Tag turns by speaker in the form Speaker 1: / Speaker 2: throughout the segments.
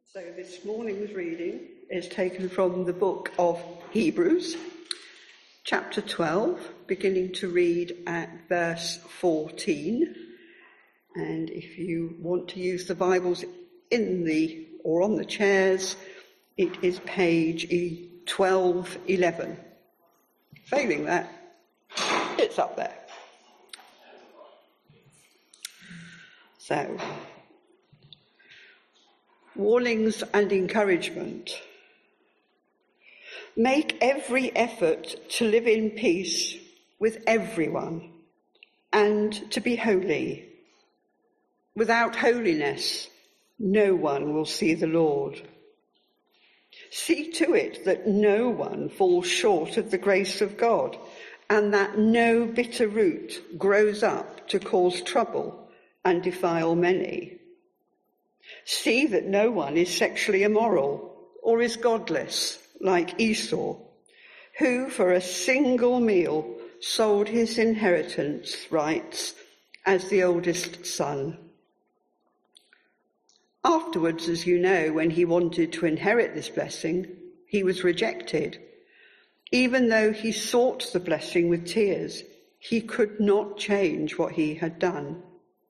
Speaker 1: So this morning's reading is taken from the book of Hebrews, chapter 12, beginning to read at verse 14. And if you want to use the Bibles on the chairs, it is page 1211. Failing that, it's up there. So, warnings and encouragement. Make every effort to live in peace with everyone and to be holy. Without holiness, no one will see the Lord. See to it that no one falls short of the grace of God, and that no bitter root grows up to cause trouble and defile many. See that no one is sexually immoral or is godless like Esau, who for a single meal sold his inheritance rights as the oldest son. Afterwards, as you know, when he wanted to inherit this blessing, he was rejected. Even though he sought the blessing with tears, he could not change what he had done.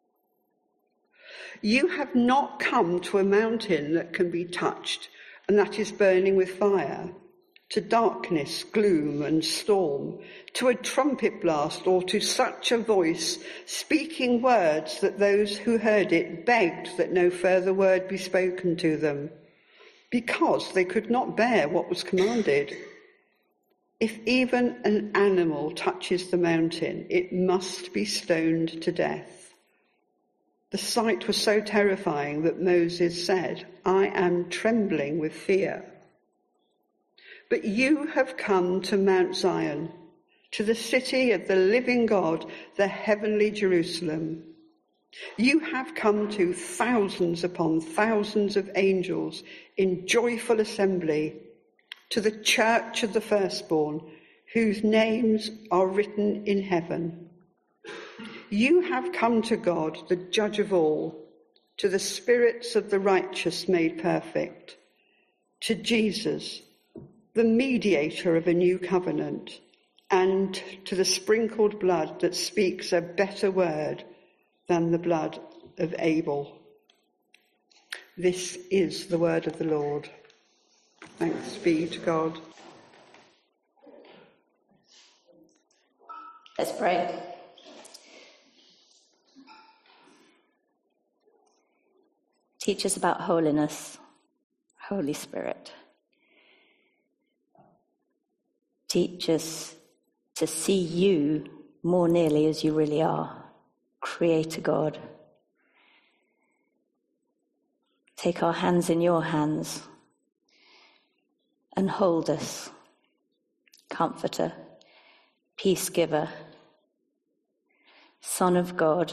Speaker 1: You have not come to a mountain that can be touched and that is burning with fire, to darkness, gloom and storm, to a trumpet blast or to such a voice speaking words that those who heard it begged that no further word be spoken to them, because they could not bear what was commanded. If even an animal touches the mountain, it must be stoned to death. The sight was so terrifying that Moses said, "I am trembling with fear." But you have come to Mount Zion, to the city of the living God, the heavenly Jerusalem. You have come to thousands upon thousands of angels in joyful assembly, to the church of the firstborn, whose names are written in heaven. You have come to God, the judge of all, to the spirits of the righteous made perfect, to Jesus, the mediator of a new covenant, and to the sprinkled blood that speaks a better word than the blood of Abel. This is the word of the Lord. Thanks be to God.
Speaker 2: Let's pray. Teach us about holiness, Holy Spirit. Teach us to see you more nearly as you really are, Creator God. Take our hands in your hands and hold us, Comforter, Peace Giver, Son of God,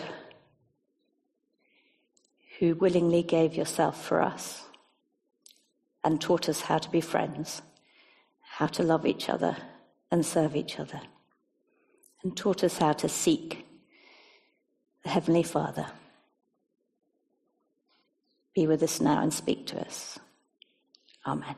Speaker 2: who willingly gave yourself for us and taught us how to be friends, how to love each other and serve each other, and taught us how to seek the Heavenly Father. Be with us now and speak to us. Amen.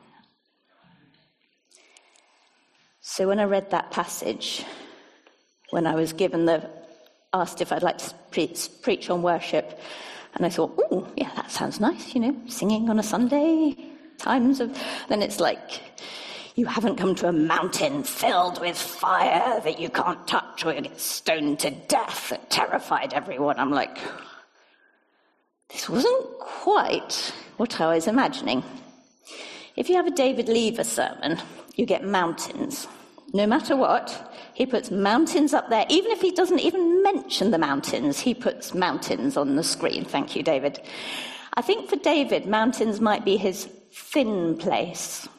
Speaker 2: So when I read that passage, when I was asked if I'd like to preach on worship, and I thought, oh, yeah, that sounds nice, singing on a Sunday, then it's like, you haven't come to a mountain filled with fire that you can't touch or you get stoned to death. That terrified everyone. I'm like, this wasn't quite what I was imagining. If you have a David Lever sermon, you get mountains. No matter what, he puts mountains up there. Even if he doesn't even mention the mountains, he puts mountains on the screen. Thank you, David. I think for David, mountains might be his thin place.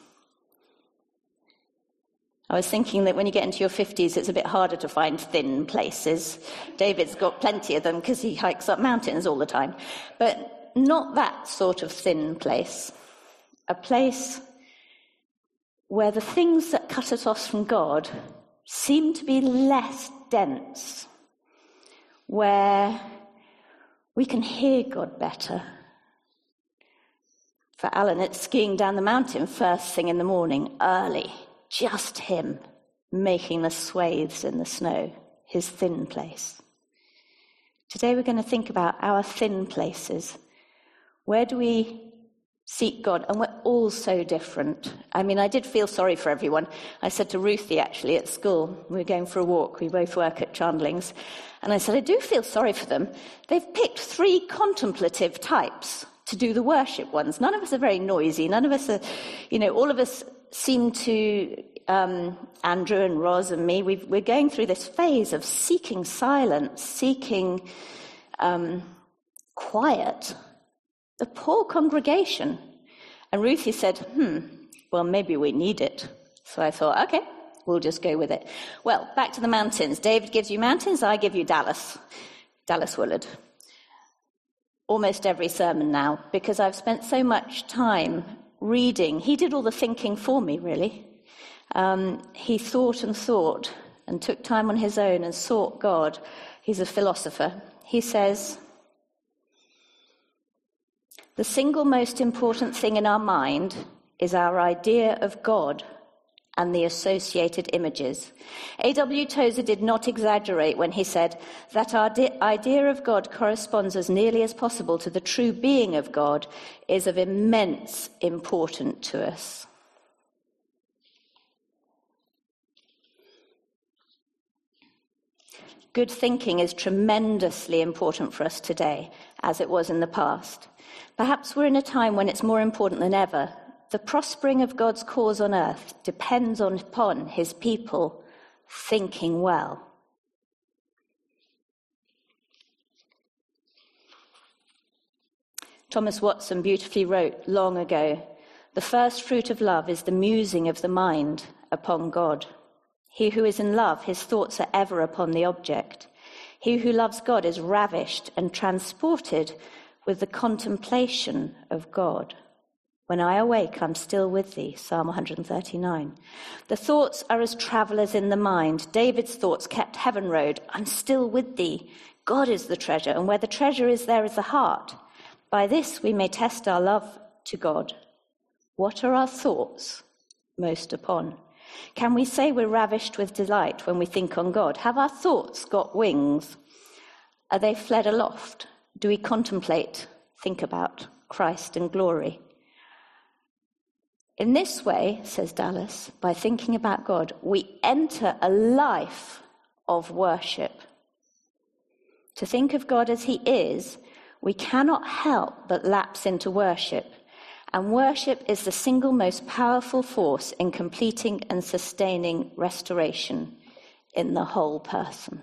Speaker 2: I was thinking that when you get into your 50s, it's a bit harder to find thin places. David's got plenty of them because he hikes up mountains all the time. But not that sort of thin place. A place where the things that cut us off from God seem to be less dense, where we can hear God better, For Alan, it's skiing down the mountain first thing in the morning, early, just him, making the swathes in the snow, his thin place. Today we're going to think about our thin places. Where do we seek God? And we're all so different. I mean, I did feel sorry for everyone. I said to Ruthie, actually, at school, we were going for a walk, we both work at Chandlings, and I said, I do feel sorry for them. They've picked 3 contemplative types to do the worship ones. None of us are very noisy. None of us are, all of us seem to, Andrew and Ros and me, we're going through this phase of seeking silence, seeking quiet. The poor congregation. And Ruthie said, well, maybe we need it. So I thought, okay, we'll just go with it. Well, back to the mountains. David gives you mountains, I give you Dallas Willard. Almost every sermon now, because I've spent so much time reading. He did all the thinking for me, really. He thought and took time on his own and sought God. He's a philosopher. He says, the single most important thing in our mind is our idea of God and the associated images. A.W. Tozer did not exaggerate when he said that our idea of God corresponds as nearly as possible to the true being of God is of immense importance to us. Good thinking is tremendously important for us today, as it was in the past. Perhaps we're in a time when it's more important than ever. The prospering of God's cause on earth depends upon his people thinking well. Thomas Watson beautifully wrote long ago, the first fruit of love is the musing of the mind upon God. He who is in love, his thoughts are ever upon the object. He who loves God is ravished and transported with the contemplation of God. When I awake, I'm still with thee, Psalm 139. The thoughts are as travellers in the mind. David's thoughts kept heaven road. I'm still with thee. God is the treasure, and where the treasure is, there is the heart. By this we may test our love to God. What are our thoughts most upon? Can we say we're ravished with delight when we think on God? Have our thoughts got wings? Are they fled aloft? Do we contemplate, think about Christ and glory? In this way, says Dallas, by thinking about God, we enter a life of worship. To think of God as he is, we cannot help but lapse into worship. And worship is the single most powerful force in completing and sustaining restoration in the whole person.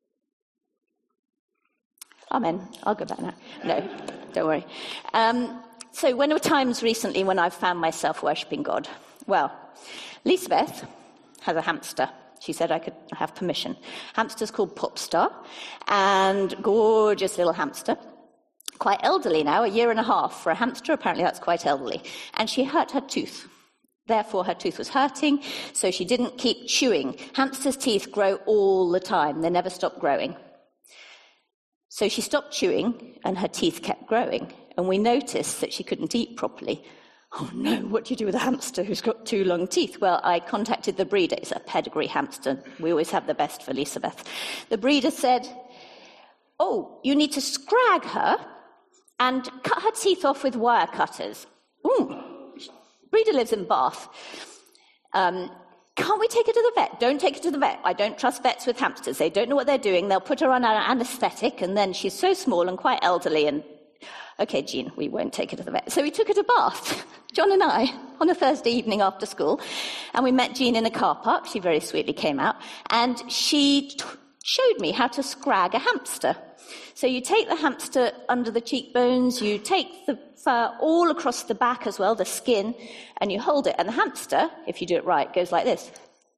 Speaker 2: Amen. I'll go back now. No, don't worry. So when there were times recently when I've found myself worshipping God? Well, Lisabeth has a hamster. She said I could have permission. Hamster's called Popstar, and gorgeous little hamster. Quite elderly now, 1.5 years for a hamster. Apparently that's quite elderly. And she hurt her tooth. Therefore, her tooth was hurting, so she didn't keep chewing. Hamsters' teeth grow all the time. They never stop growing. So she stopped chewing, and her teeth kept growing. And we noticed that she couldn't eat properly. Oh no, what do you do with a hamster who's got 2 long teeth? Well, I contacted the breeder. It's a pedigree hamster. We always have the best for Lisabeth. The breeder said, oh, you need to scrag her and cut her teeth off with wire cutters. Ooh, breeder lives in Bath. Can't we take her to the vet? Don't take her to the vet. I don't trust vets with hamsters. They don't know what they're doing. They'll put her on an anaesthetic, and then she's so small and quite elderly. And okay, Jean, we won't take her to the vet. So we took her to Bath, John and I, on a Thursday evening after school. And we met Jean in a car park. She very sweetly came out. And she showed me how to scrag a hamster. So you take the hamster under the cheekbones, you take the fur all across the back as well, the skin, and you hold it. And the hamster, if you do it right, goes like this.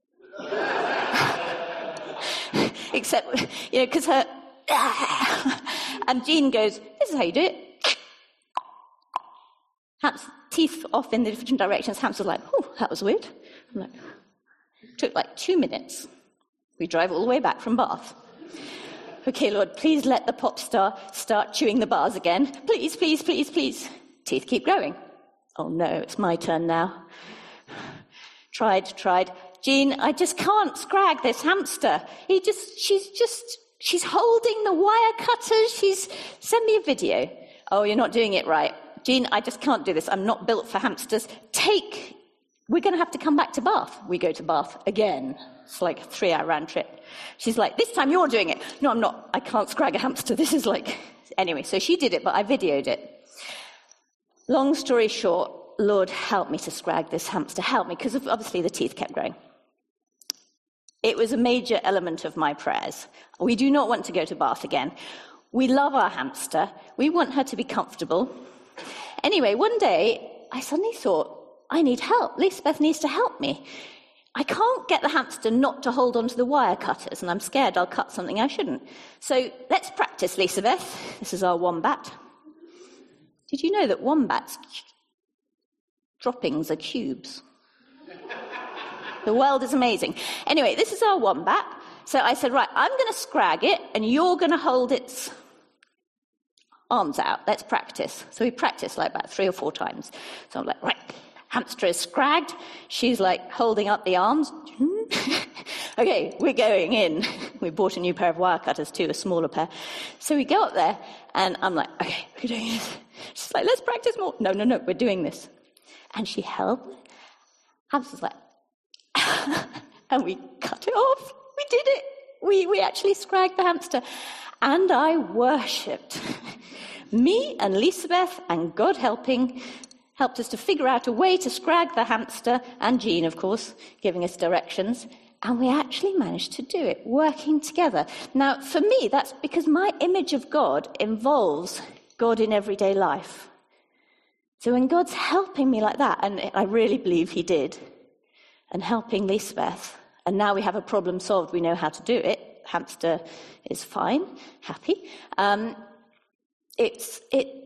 Speaker 2: Except, because her... and Jean goes, this is how you do it. Teeth off in the different directions. Hamster's like, oh, that was weird. I'm like, took like 2 minutes. We drive all the way back from Bath. Okay, Lord, please let the pop star start chewing the bars again. Please, please, please, please. Teeth keep growing. Oh no, it's my turn now. Tried. Jean, I just can't scrag this hamster. She's holding the wire cutters. Send me a video. Oh, you're not doing it right. Jean, I just can't do this. I'm not built for hamsters. We're going to have to come back to Bath. We go to Bath again. It's like a 3-hour round trip. She's like, this time you're doing it. No, I'm not. I can't scrag a hamster. This is like... Anyway, so she did it, but I videoed it. Long story short, Lord, help me to scrag this hamster. Help me, because obviously the teeth kept growing. It was a major element of my prayers. We do not want to go to Bath again. We love our hamster. We want her to be comfortable. Anyway, one day, I suddenly thought, I need help. Lisbeth needs to help me. I can't get the hamster not to hold onto the wire cutters, and I'm scared I'll cut something I shouldn't. So let's practice, Lisbeth. This is our wombat. Did you know that wombats' droppings are cubes? The world is amazing. Anyway, this is our wombat. So I said, right, I'm going to scrag it, and you're going to hold its arms out. Let's practice. So we practiced like about 3 or 4 times. So I'm like, right, hamster is scragged. She's like holding up the arms. Okay, we're going in. We bought a new pair of wire cutters too, a smaller pair. So we go up there, and I'm like, okay, we're doing this. She's like, let's practice more. No, we're doing this. And she held. Hamster's like, and we cut it off. We did it. We actually scragged the hamster. And I worshipped. Me and Lisbeth and God helped us to figure out a way to scrag the hamster, and Jean, of course, giving us directions. And we actually managed to do it, working together. Now, for me, that's because my image of God involves God in everyday life. So when God's helping me like that, and I really believe he did, and helping Lisbeth, and now we have a problem solved, we know how to do it, hamster is fine, happy. It's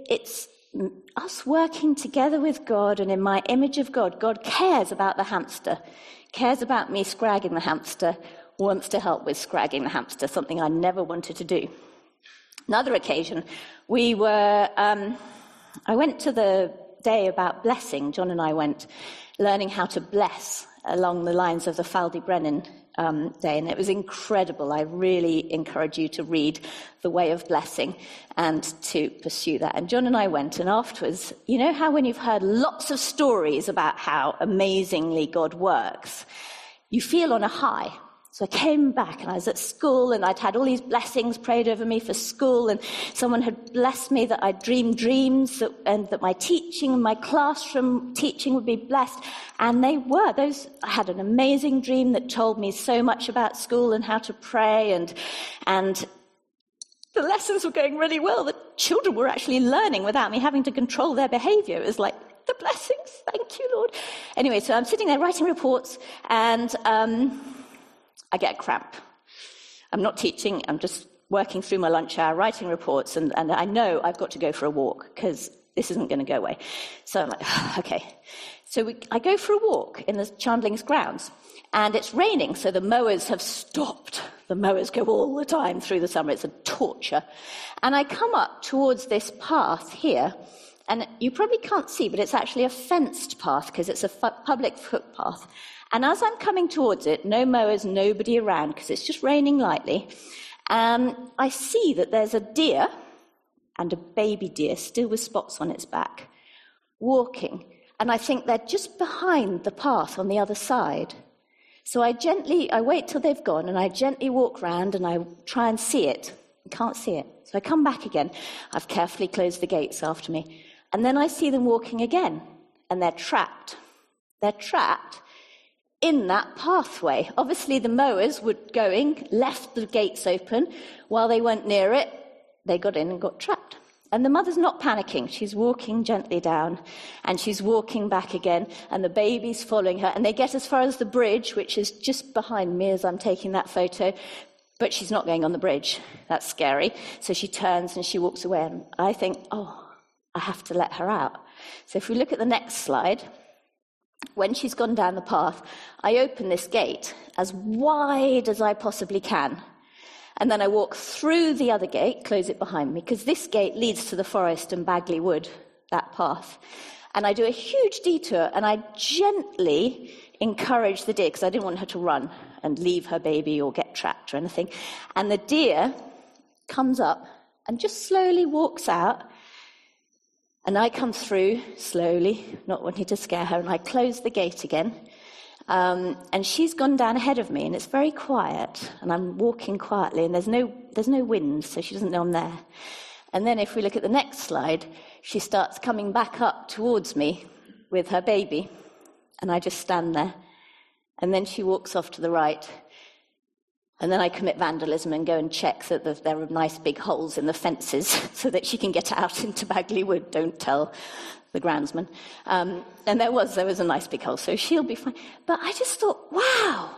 Speaker 2: us working together with God, and in my image of God, God cares about the hamster, cares about me scragging the hamster, wants to help with scragging the hamster, something I never wanted to do. Another occasion, I went to the day about blessing. John and I went learning how to bless along the lines of the Faldy Brennan day, and it was incredible. I really encourage you to read The Way of Blessing and to pursue that. And John and I went, and afterwards, you know how when you've heard lots of stories about how amazingly God works, you feel on a high. So I came back, and I was at school, and I'd had all these blessings prayed over me for school, and someone had blessed me that I'd dreamed dreams, and that my teaching and my classroom teaching would be blessed. And they were. I had an amazing dream that told me so much about school and how to pray, and the lessons were going really well. The children were actually learning without me having to control their behavior. It was like, the blessings, thank you, Lord. Anyway, so I'm sitting there writing reports, and I get a cramp. I'm not teaching, I'm just working through my lunch hour, writing reports, and I know I've got to go for a walk, because this isn't going to go away. So I'm like, okay. So I go for a walk in the Chandlings grounds, and it's raining, so the mowers have stopped. The mowers go all the time through the summer. It's a torture. And I come up towards this path here, and you probably can't see, but it's actually a fenced path, because it's a public footpath. And as I'm coming towards it, no mowers, nobody around, because it's just raining lightly, I see that there's a deer, and a baby deer, still with spots on its back, walking. And I think they're just behind the path on the other side. So I wait till they've gone, and I gently walk round, and I try and see it. I can't see it. So I come back again. I've carefully closed the gates after me. And then I see them walking again, and they're trapped. They're trapped in that pathway. Obviously, the mowers were going, left the gates open. While they weren't near it, they got in and got trapped. And the mother's not panicking. She's walking gently down, and she's walking back again, and the baby's following her. And they get as far as the bridge, which is just behind me as I'm taking that photo. But she's not going on the bridge. That's scary. So she turns and she walks away. And I think, I have to let her out. So if we look at the next slide, when she's gone down the path, I open this gate as wide as I possibly can. And then I walk through the other gate, close it behind me, because this gate leads to the forest and Bagley Wood, that path. And I do a huge detour, and I gently encourage the deer, because I didn't want her to run and leave her baby or get trapped or anything. And the deer comes up and just slowly walks out. And I come through slowly, not wanting to scare her, and I close the gate again. And she's gone down ahead of me, and it's very quiet, and I'm walking quietly, and there's no wind, so she doesn't know I'm there. And then if we look at the next slide, she starts coming back up towards me with her baby, and I just stand there. And then she walks off to the right, and then I commit vandalism and go and check that there are nice big holes in the fences so that she can get out into Bagley Wood. Don't tell the groundsman. And there was a nice big hole, so she'll be fine. But I just thought, wow,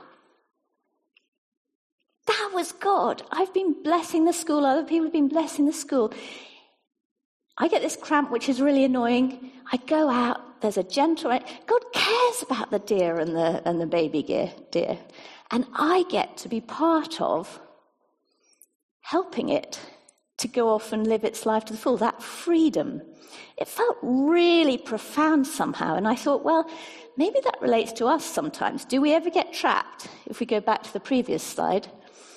Speaker 2: that was God. I've been blessing the school. Other people have been blessing the school. I get this cramp, which is really annoying. I go out. There's a gentle... God cares about the deer and the baby deer. And I get to be part of helping it to go off and live its life to the full. That freedom. It felt really profound somehow. And I thought, well, maybe that relates to us sometimes. Do we ever get trapped? If we go back to the previous slide.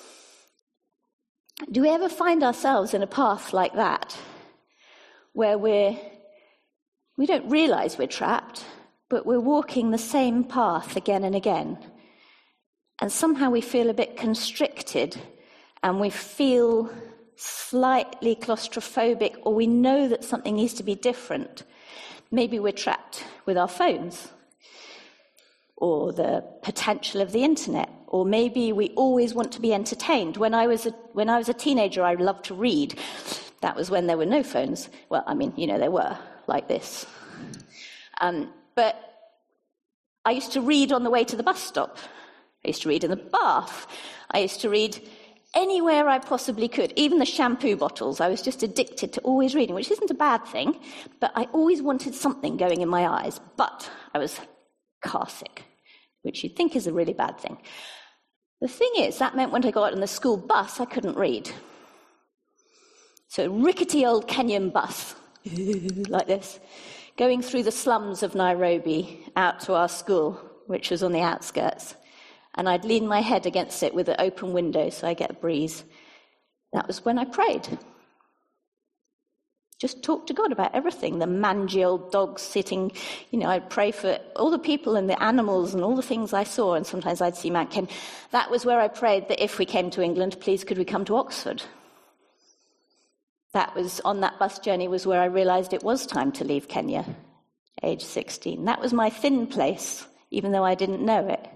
Speaker 2: Do we ever find ourselves in a path like that, where we don't realize we're trapped, but we're walking the same path again and again? And somehow we feel a bit constricted, and we feel slightly claustrophobic, or we know that something needs to be different. Maybe we're trapped with our phones, or the potential of the internet, or maybe we always want to be entertained. When I was a teenager, I loved to read. That was when there were no phones. Well, I mean, there were, like this. But I used to read on the way to the bus stop. I used to read in the bath. I used to read anywhere I possibly could, even the shampoo bottles. I was just addicted to always reading, which isn't a bad thing, but I always wanted something going in my eyes. But I was car sick, which you'd think is a really bad thing. The thing is, that meant when I got on the school bus, I couldn't read. So a rickety old Kenyan bus, like this, going through the slums of Nairobi out to our school, which was on the outskirts. And I'd lean my head against it with an open window so I get a breeze. That was when I prayed. Just talk to God about everything. The mangy old dogs sitting, I'd pray for all the people and the animals and all the things I saw, and sometimes I'd see Mount Kenya. That was where I prayed that if we came to England, please could we come to Oxford? That was, on that bus journey, was where I realized it was time to leave Kenya, age 16. That was my thin place, even though I didn't know it.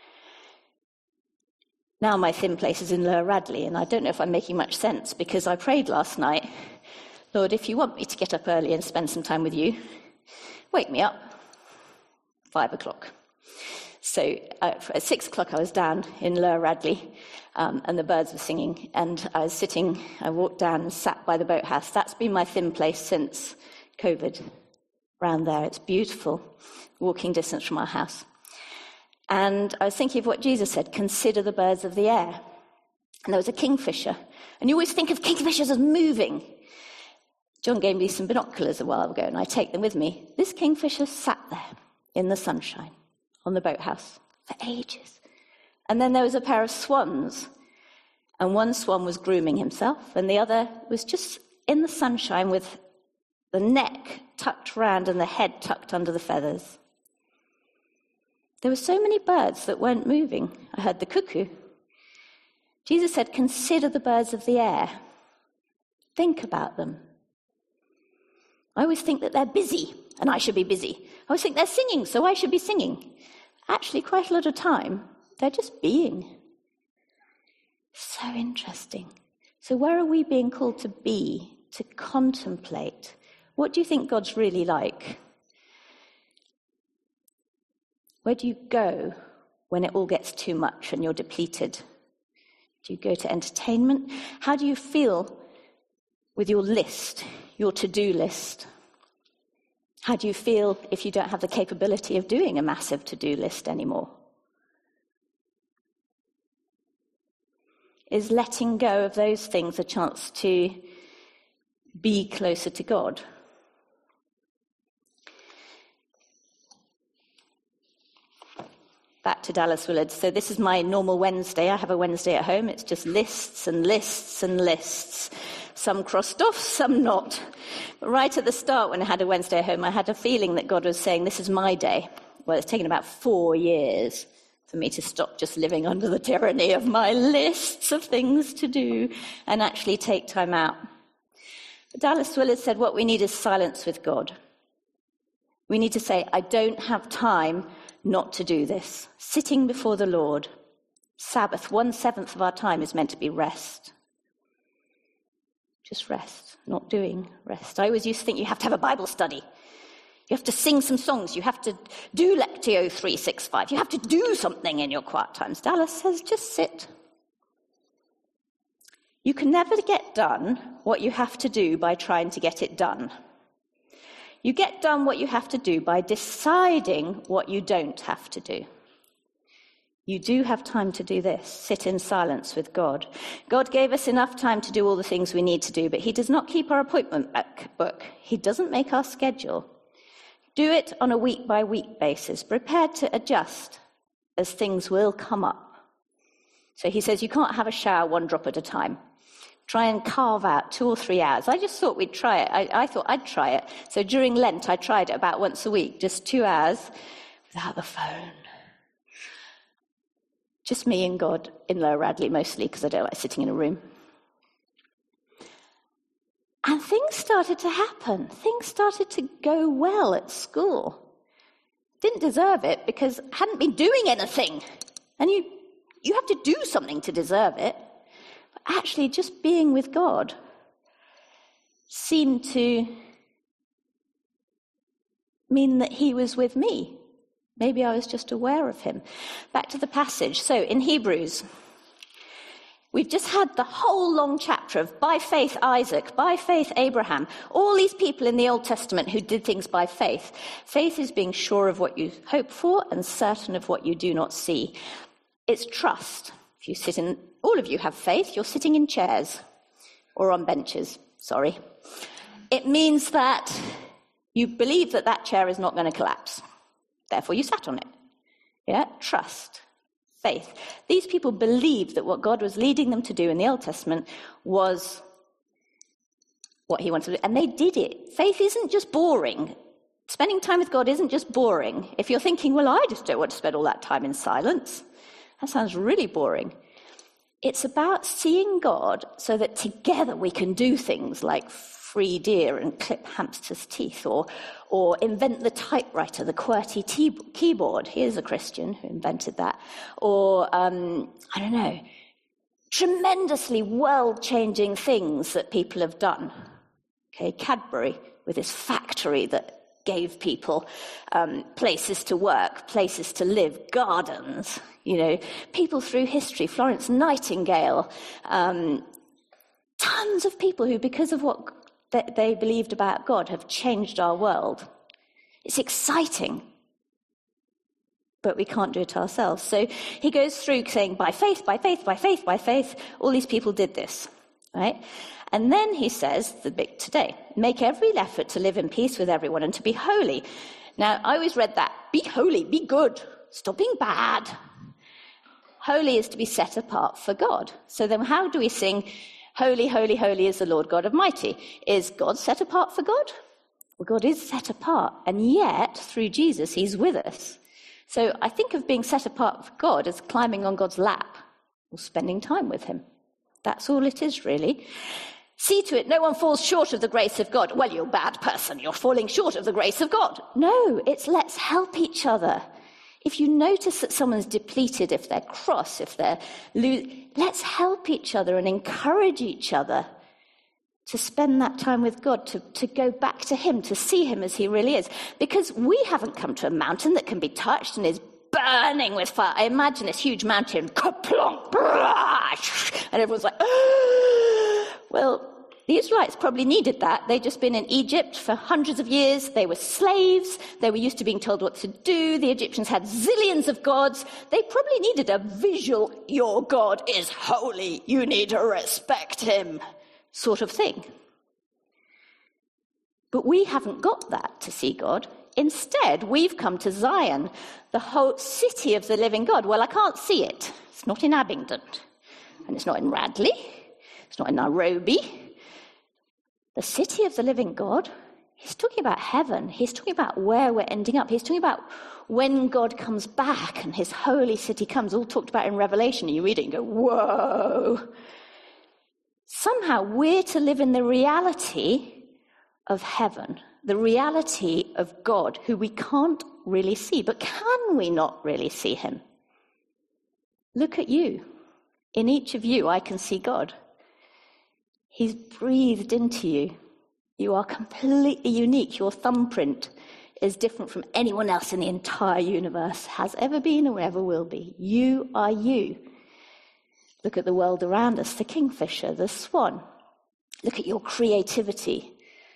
Speaker 2: Now my thin place is in Lower Radley, and I don't know if I'm making much sense, because I prayed last night, Lord, if you want me to get up early and spend some time with you, wake me up, 5 o'clock. So at 6 o'clock I was down in Lower Radley, and the birds were singing, and I walked down and sat by the boathouse. That's been my thin place since COVID, around there. It's beautiful, walking distance from our house. And I was thinking of what Jesus said, consider the birds of the air. And there was a kingfisher. And you always think of kingfishers as moving. John gave me some binoculars a while ago, and I take them with me. This kingfisher sat there in the sunshine on the boathouse for ages. And then there was a pair of swans. And one swan was grooming himself, and the other was just in the sunshine with the neck tucked round and the head tucked under the feathers. There were so many birds that weren't moving. I heard the cuckoo. Jesus said, consider the birds of the air. Think about them. I always think that they're busy, and I should be busy. I always think they're singing, so I should be singing. Actually, quite a lot of time, they're just being. So interesting. So where are we being called to be, to contemplate? What do you think God's really like? Where do you go when it all gets too much and you're depleted? Do you go to entertainment? How do you feel with your list, your to-do list? How do you feel if you don't have the capability of doing a massive to-do list anymore? Is letting go of those things a chance to be closer to God? back to Dallas Willard. So this is my normal Wednesday. I have a Wednesday at home. It's just lists and lists and lists. Some crossed off, some not. But right at the start, when I had a Wednesday at home, I had a feeling that God was saying, this is my day. Well, it's taken about 4 years for me to stop just living under the tyranny of my lists of things to do and actually take time out. But Dallas Willard said what we need is silence with God. We need to say, I don't have time not to do this. Sitting before the Lord. Sabbath, 1/7 of our time is meant to be rest. Just rest, not doing rest. I always used to think you have to have a Bible study. You have to sing some songs. You have to do Lectio 365. You have to do something in your quiet times. Dallas says, just sit. You can never get done what you have to do by trying to get it done. You get done what you have to do by deciding what you don't have to do. You do have time to do this. Sit in silence with God. God gave us enough time to do all the things we need to do, but he does not keep our appointment book. He doesn't make our schedule. Do it on a week-by-week basis, prepared to adjust as things will come up. So he says you can't have a shower 1 drop at a time. Try and carve out 2 or 3 hours. I just thought we'd try it. I thought I'd try it. So during Lent, I tried it about once a week, just 2 hours without the phone. Just me and God in Lower Radley mostly, because I don't like sitting in a room. And things started to happen. Things started to go well at school. Didn't deserve it because I hadn't been doing anything. And you have to do something to deserve it. But actually, just being with God seemed to mean that he was with me. Maybe I was just aware of him. Back to the passage. So in Hebrews, we've just had the whole long chapter of by faith Isaac, by faith Abraham, all these people in the Old Testament who did things by faith. Faith is being sure of what you hope for and certain of what you do not see. It's trust. If you sit in, all of you have faith, you're sitting in chairs or on benches, sorry. It means that you believe that that chair is not going to collapse. Therefore, you sat on it. Yeah, trust, faith. These people believed that what God was leading them to do in the Old Testament was what he wanted to do, and they did it. Faith isn't just boring. Spending time with God isn't just boring. If you're thinking, well, I just don't want to spend all that time in silence, that sounds really boring. It's about seeing God so that together we can do things like free deer and clip hamsters' teeth, or invent the typewriter, the QWERTY keyboard. Here's a Christian who invented that. Or, I don't know, tremendously world-changing things that people have done. Okay, Cadbury with this factory that gave people places to work, places to live, gardens, you know, people through history, Florence Nightingale, tons of people who, because of what they believed about God, have changed our world. It's exciting, but we can't do it ourselves. So he goes through saying, by faith, by faith, by faith, by faith, all these people did this, right? And then he says, the bit today, make every effort to live in peace with everyone and to be holy. Now, I always read that, be holy, be good, stop being bad. Holy is to be set apart for God. So then how do we sing, holy, holy, holy is the Lord God Almighty? Is God set apart for God? Well, God is set apart, and yet, through Jesus, he's with us. So I think of being set apart for God as climbing on God's lap or spending time with him. That's all it is, really. See to it, no one falls short of the grace of God. Well, you're a bad person, you're falling short of the grace of God. No, it's let's help each other. If you notice that someone's depleted, if they're cross, if they're let's help each other and encourage each other to spend that time with God, to go back to him, to see him as he really is. Because we haven't come to a mountain that can be touched and is burning with fire. I imagine this huge mountain, ka-plonk, and everyone's like, well, the Israelites probably needed that. They'd just been in Egypt for hundreds of years. They were slaves. They were used to being told what to do. The Egyptians had zillions of gods. They probably needed a visual, your God is holy, you need to respect him, sort of thing. But we haven't got that to see God. Instead, we've come to Zion, the whole city of the living God. Well, I can't see it. It's not in Abingdon, and it's not in Radley. It's not in Nairobi. The city of the living God, he's talking about heaven. He's talking about where we're ending up. He's talking about when God comes back and his holy city comes, all talked about in Revelation. And you read it and go, whoa. Somehow we're to live in the reality of heaven, the reality of God, who we can't really see. But can we not really see him? Look at you. In each of you, I can see God. He's breathed into you. You are completely unique. Your thumbprint is different from anyone else in the entire universe, has ever been or ever will be. You are you. Look at the world around us, the kingfisher, the swan. Look at your creativity.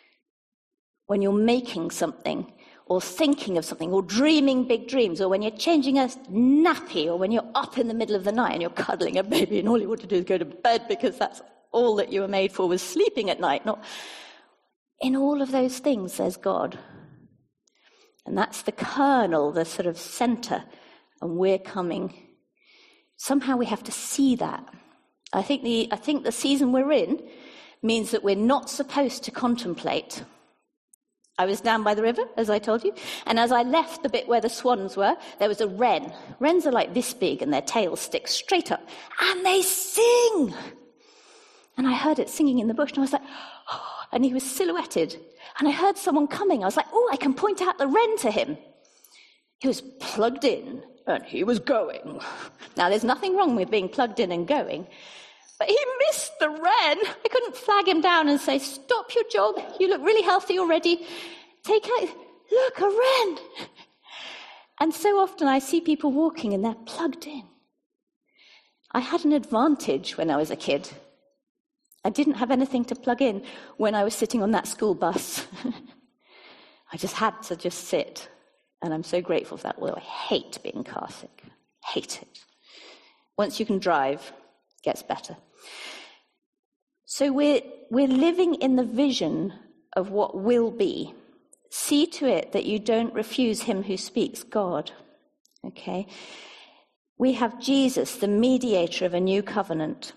Speaker 2: When you're making something, or thinking of something, or dreaming big dreams, or when you're changing a nappy, or when you're up in the middle of the night and you're cuddling a baby and all you want to do is go to bed because that's all that you were made for, was sleeping at night. Not in all of those things, there's God. And that's the kernel, the sort of center, and we're coming. Somehow we have to see that. I think the season we're in means that we're not supposed to contemplate. I was down by the river, as I told you, and as I left the bit where the swans were, there was a wren. Wrens are like this big, and their tails stick straight up, and they sing. And I heard it singing in the bush, and I was like, oh, and he was silhouetted. And I heard someone coming. I was like, oh, I can point out the wren to him. He was plugged in, and he was going. Now, there's nothing wrong with being plugged in and going, but he missed the wren. I couldn't flag him down and say, stop your jog. You look really healthy already. Take out, look, a wren. And so often I see people walking and they're plugged in. I had an advantage when I was a kid. I didn't have anything to plug in when I was sitting on that school bus. I just had to just sit. And I'm so grateful for that, although I hate being car sick. Hate it. Once you can drive, it gets better. So we're living in the vision of what will be. See to it that you don't refuse him who speaks, God. Okay? We have Jesus, the mediator of a new covenant.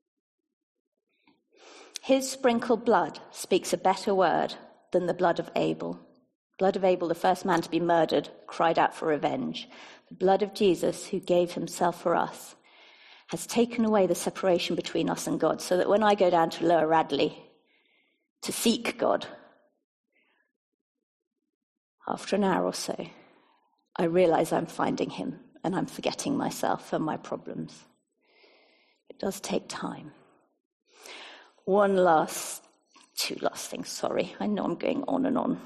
Speaker 2: His sprinkled blood speaks a better word than the blood of Abel. Blood of Abel, the first man to be murdered, cried out for revenge. The blood of Jesus, who gave himself for us, has taken away the separation between us and God, so that when I go down to Lower Radley to seek God, after an hour or so, I realize I'm finding him and I'm forgetting myself and my problems. It does take time. Two last things, sorry. I know I'm going on and on.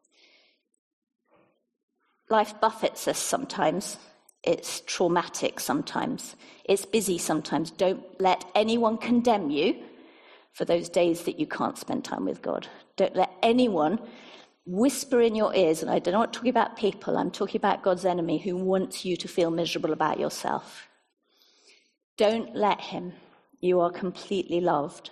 Speaker 2: Life buffets us sometimes. It's traumatic sometimes. It's busy sometimes. Don't let anyone condemn you for those days that you can't spend time with God. Don't let anyone whisper in your ears, and I'm not talking about people, I'm talking about God's enemy who wants you to feel miserable about yourself. Don't let him. You are completely loved.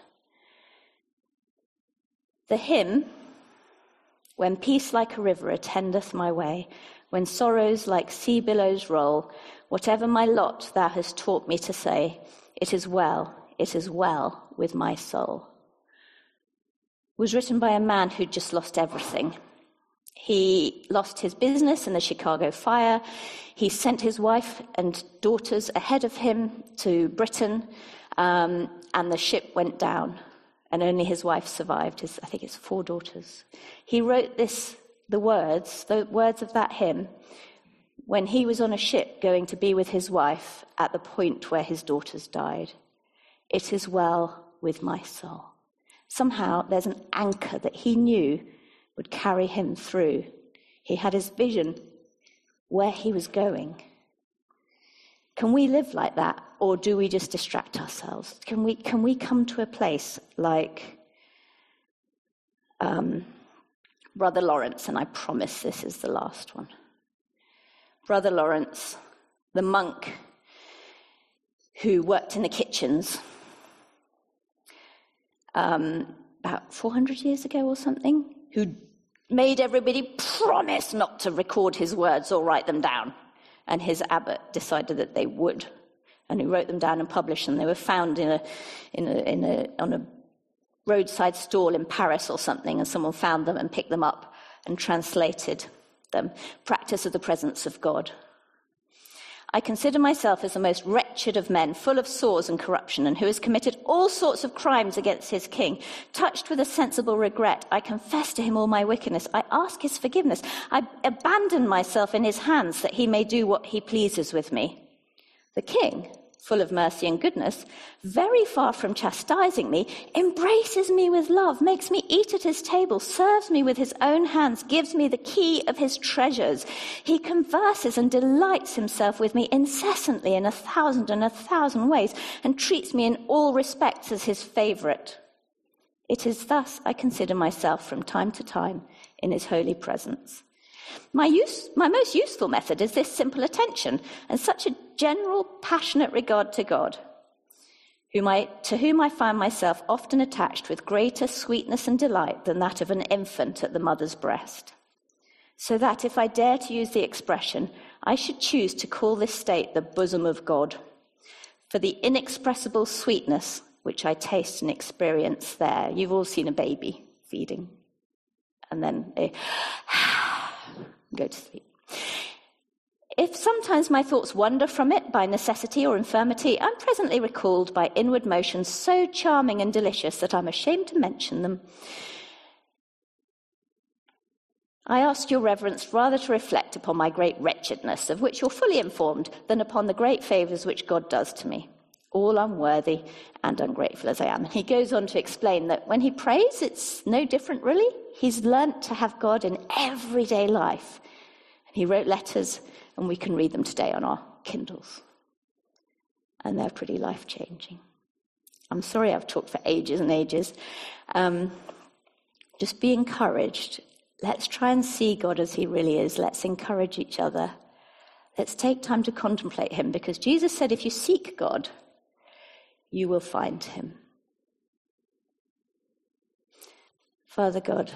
Speaker 2: The hymn, when peace like a river attendeth my way, when sorrows like sea billows roll, whatever my lot thou hast taught me to say, it is well with my soul, was written by a man who'd just lost everything. He lost his business in the Chicago fire. He sent his wife and daughters ahead of him to Britain, and the ship went down, and only his wife survived, I think it's 4 daughters. He wrote the words of that hymn, when he was on a ship going to be with his wife at the point where his daughters died. It is well with my soul. Somehow there's an anchor that he knew would carry him through. He had his vision where he was going. Can we live like that, or do we just distract ourselves? Can we come to a place like Brother Lawrence, and I promise this is the last one. Brother Lawrence, the monk who worked in the kitchens about 400 years ago or something, who made everybody promise not to record his words or write them down. And his abbot decided that they would. And he wrote them down and published them. They were found on a roadside stall in Paris or something, and someone found them and picked them up and translated them. Practice of the presence of God. I consider myself as the most wretched of men, full of sores and corruption, and who has committed all sorts of crimes against his king. Touched with a sensible regret, I confess to him all my wickedness. I ask his forgiveness. I abandon myself in his hands that he may do what he pleases with me. The king, full of mercy and goodness, very far from chastising me, embraces me with love, makes me eat at his table, serves me with his own hands, gives me the key of his treasures. He converses and delights himself with me incessantly in 1,000 ways, and treats me in all respects as his favourite. It is thus I consider myself from time to time in his holy presence. My most useful method is this simple attention and such a general, passionate regard to God, to whom I find myself often attached with greater sweetness and delight than that of an infant at the mother's breast. So that, if I dare to use the expression, I should choose to call this state the bosom of God, for the inexpressible sweetness which I taste and experience there. You've all seen a baby feeding, and then they go to sleep. If sometimes my thoughts wander from it by necessity or infirmity, I'm presently recalled by inward motions so charming and delicious that I'm ashamed to mention them. I ask your reverence rather to reflect upon my great wretchedness, of which you're fully informed, than upon the great favours which God does to me, all unworthy and ungrateful as I am. And he goes on to explain that when he prays, it's no different really. He's learnt to have God in everyday life. And he wrote letters, and we can read them today on our Kindles. And they're pretty life-changing. I'm sorry I've talked for ages and ages. Just be encouraged. Let's try and see God as he really is. Let's encourage each other. Let's take time to contemplate him, because Jesus said if you seek God, you will find him. Father God,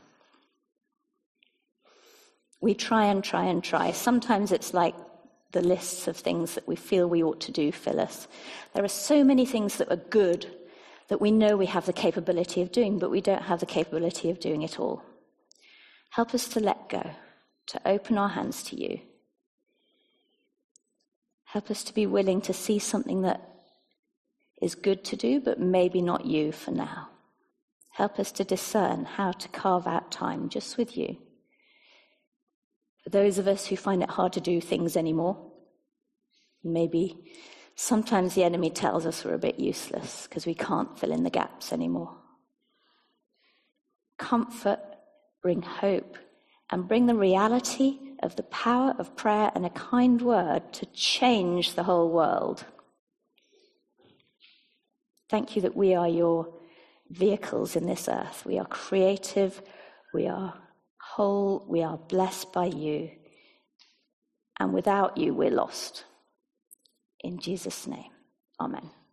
Speaker 2: we try and try and try. Sometimes it's like the lists of things that we feel we ought to do fill us. There are so many things that are good that we know we have the capability of doing, but we don't have the capability of doing it all. Help us to let go, to open our hands to you. Help us to be willing to see something that is good to do, but maybe not you for now. Help us to discern how to carve out time just with you. For those of us who find it hard to do things anymore, maybe sometimes the enemy tells us we're a bit useless because we can't fill in the gaps anymore. Comfort, bring hope, and bring the reality of the power of prayer and a kind word to change the whole world. Thank you that we are your vehicles in this earth. We are creative, we are whole, we are blessed by you, and without you we're lost. In Jesus' name, amen.